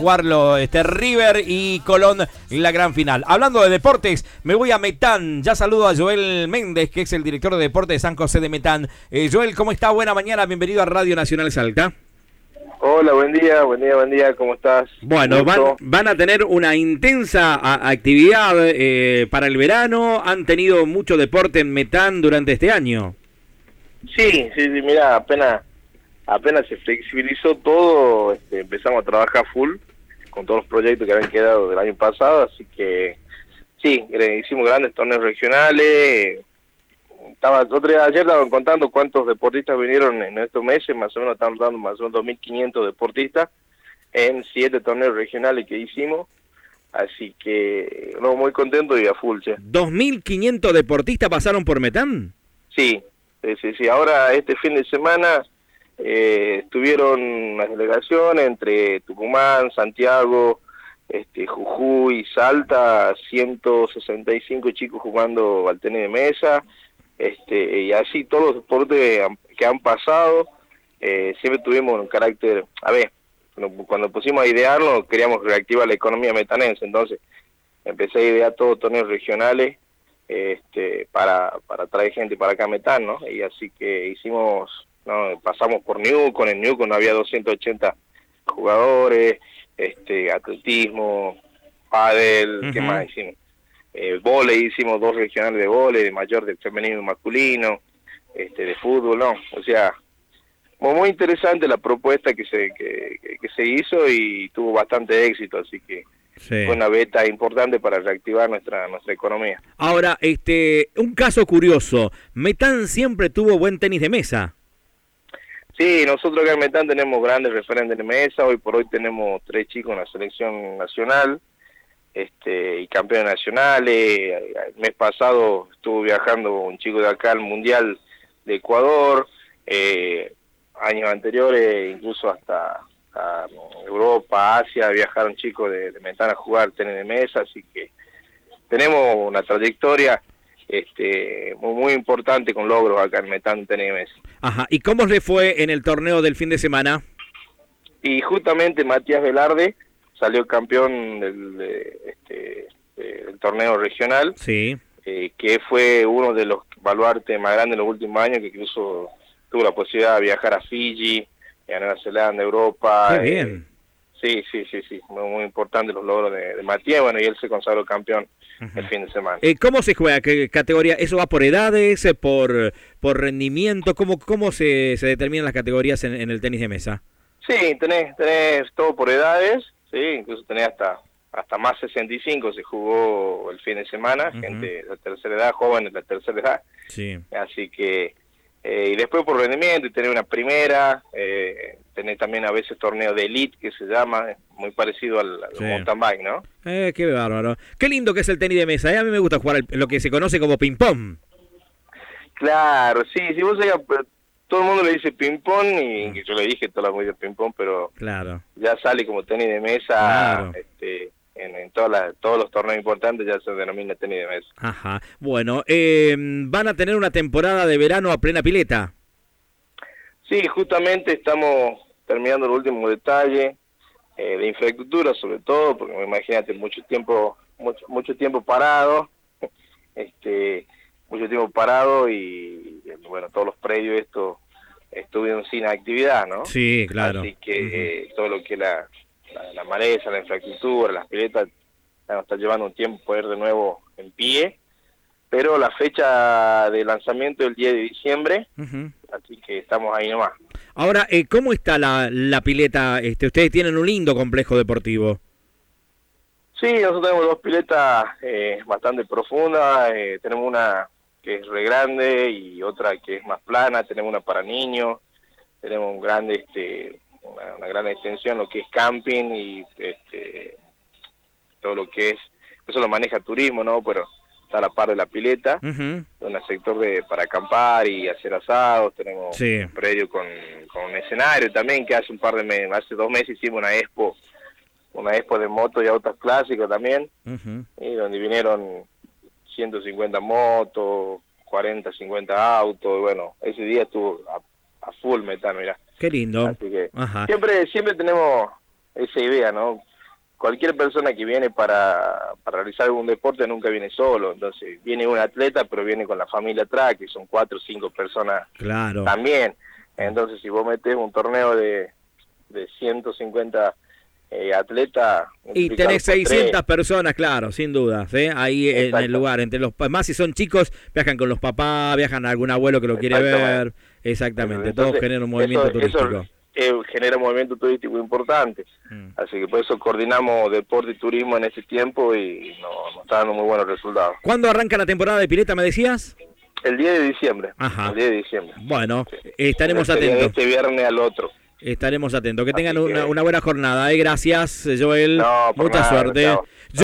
jugarlo River y Colón en la gran final. Hablando de deportes, me voy a Metán. Ya saludo a Joel Méndez, que es el director de deportes de San José de Metán. Joel, ¿cómo está? Buena mañana, bienvenido a Radio Nacional Salta. Hola, buen día, ¿cómo estás? Bueno, van a tener una intensa actividad para el verano. Han tenido mucho deporte en Metán durante este año. Sí, mira, apenas se flexibilizó todo, empezamos a trabajar full con todos los proyectos que habían quedado del año pasado, así que sí, hicimos grandes torneos regionales. Ayer estaban contando cuántos deportistas vinieron en estos meses, más o menos estamos dando más o menos 2.500 deportistas en 7 torneos regionales que hicimos, así que muy contento y a full, che. ¿2.500 deportistas pasaron por Metán? Sí, ahora este fin de semana estuvieron las delegaciones entre Tucumán, Santiago, Jujuy, Salta, 165 chicos jugando al tenis de mesa, y así todos los deportes que han pasado. Siempre tuvimos un carácter, cuando pusimos a idearlo queríamos reactivar la economía metanense, entonces empecé a idear todos torneos regionales para traer gente para acá a Metán, ¿no? Y así que hicimos, pasamos por Newcon, en Newcon había 280 jugadores, atletismo, pádel, ¿qué más hicimos? Vóley, hicimos 2 regionales de vóley, de mayor, de femenino y masculino, de fútbol, ¿no? O sea, muy interesante la propuesta que se hizo y tuvo bastante éxito, así que sí, fue una beta importante para reactivar nuestra economía. Ahora, un caso curioso, Metán siempre tuvo buen tenis de mesa. Sí, nosotros acá en Metán tenemos grandes referentes de mesa. Hoy por hoy tenemos 3 chicos en la selección nacional, y campeones nacionales. El mes pasado estuvo viajando un chico de acá al Mundial de Ecuador. Años anteriores, incluso hasta Europa, Asia, viajaron chicos de Metán a jugar tenis de mesa, así que tenemos una trayectoria muy importante con logros acá en Metán tenis de mesa. Ajá, ¿y cómo le fue en el torneo del fin de semana? Y justamente Matías Velarde salió campeón del torneo regional, sí, que fue uno de los baluartes más grandes en los últimos años, que incluso tuvo la posibilidad de viajar a Fiji, a Nueva Zelanda, Europa. ¡Qué bien! Sí, muy importante los logros de Matías, y él se consagró campeón el fin de semana. ¿Cómo se juega? ¿Qué categoría? ¿Eso va por edades, por rendimiento? ¿Cómo se determinan las categorías en el tenis de mesa? Sí, tenés todo por edades, sí, incluso tenés hasta más 65 se jugó el fin de semana, gente de la tercera edad, jóvenes de la tercera edad. Sí. Así que, y después por rendimiento, y tenés una primera, tenés también a veces torneo de elite, que se llama, muy parecido al mountain bike, ¿no? Qué bárbaro. Qué lindo que es el tenis de mesa, A mí me gusta jugar lo que se conoce como ping-pong. Claro, sí, si vos sabés, todo el mundo le dice ping-pong, y yo le dije toda la vida ping-pong, pero claro, ya sale como tenis de mesa, claro. En todos los torneos importantes ya se denomina tenis de mesa. Ajá, bueno, ¿van a tener una temporada de verano a plena pileta? Sí, justamente estamos terminando el último detalle de infraestructura, sobre todo, porque imagínate, mucho tiempo parado, mucho tiempo parado y bueno, todos los predios estuvieron sin actividad, ¿no? Sí, claro. Así que todo lo que la maleza, la infraestructura, las piletas, nos está llevando un tiempo poder de nuevo en pie, pero la fecha de lanzamiento es el 10 de diciembre, así que estamos ahí nomás. Ahora, ¿cómo está la pileta? Ustedes tienen un lindo complejo deportivo. Sí, nosotros tenemos 2 piletas bastante profundas, tenemos una que es re grande y otra que es más plana, tenemos una para niños, tenemos un grande, una gran extensión, lo que es camping y todo lo que es, eso lo maneja turismo, ¿no? Pero está a la par de la pileta, un sector para acampar y hacer asados, tenemos un predio con un escenario también, que hace 2 meses hicimos una expo de motos y autos clásicos también, y donde vinieron 150 motos, 40, 50 autos, y bueno, ese día estuvo a full Metán, mirá. Qué lindo. Así que siempre tenemos esa idea, ¿no? cualquier persona que viene para realizar algún deporte nunca viene solo, entonces viene un atleta pero viene con la familia atrás, que son 4 o 5 personas Claro. también. Entonces si vos metés un torneo de 150 atletas... Y tenés 600 personas, claro, sin duda, ahí en el lugar, entre los más si son chicos, viajan con los papás, viajan a algún abuelo que lo quiere ver, exactamente, Entonces, todos generan un movimiento turístico. Eso genera un movimiento turístico importante, así que por eso coordinamos deporte y turismo en ese tiempo y nos está dando muy buenos resultados. ¿Cuándo arranca la temporada de pileta, me decías? El 10 de diciembre. Ajá. El 10 de diciembre. Bueno, estaremos atentos. De este viernes al otro. Estaremos atentos. Que tengan una buena jornada. Gracias, Joel. No, mucha nada, suerte. chao.